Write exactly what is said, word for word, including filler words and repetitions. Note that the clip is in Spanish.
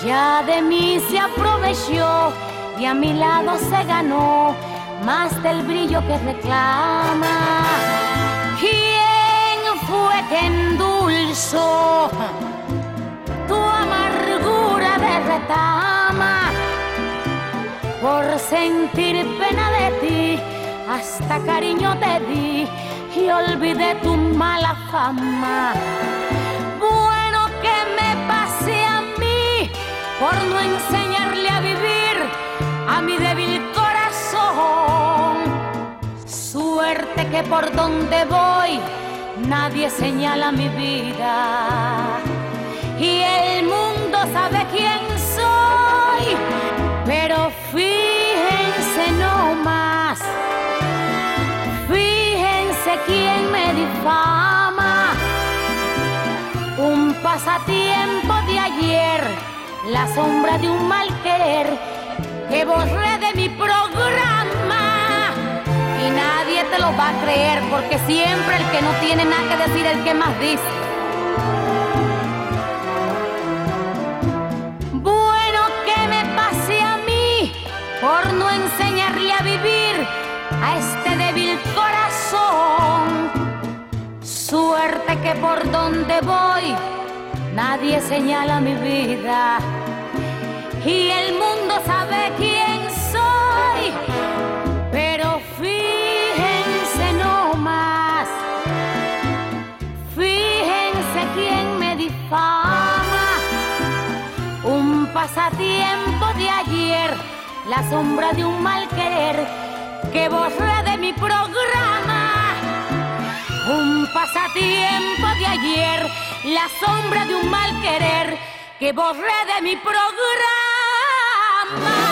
Ya de mí se aprovechó y a mi lado se ganó más del brillo que reclama. ¿Quién fue que endulzó tu amargura de retama? Por sentir pena de ti, hasta cariño te di y olvidé tu mala fama. Bueno que me pase a mí por no enseñarle a vivir a mi débil corazón. Suerte que por donde voy nadie señala mi vida y el mundo sabe quién soy. Pero fíjense no más, fíjense quién me difama. Un pasatiempo de ayer, la sombra de un mal querer que borré de mi programa. Y nadie te lo va a creer porque siempre el que no tiene nada que decir es el que más dice. Por no enseñarle a vivir a este débil corazón. Suerte que por donde voy nadie señala mi vida y el mundo sabe quién soy. Pero fíjense no más, fíjense quién me difama. Un pasatiempo de ayer, la sombra de un mal querer que borré de mi programa. Un pasatiempo de ayer, la sombra de un mal querer que borré de mi programa.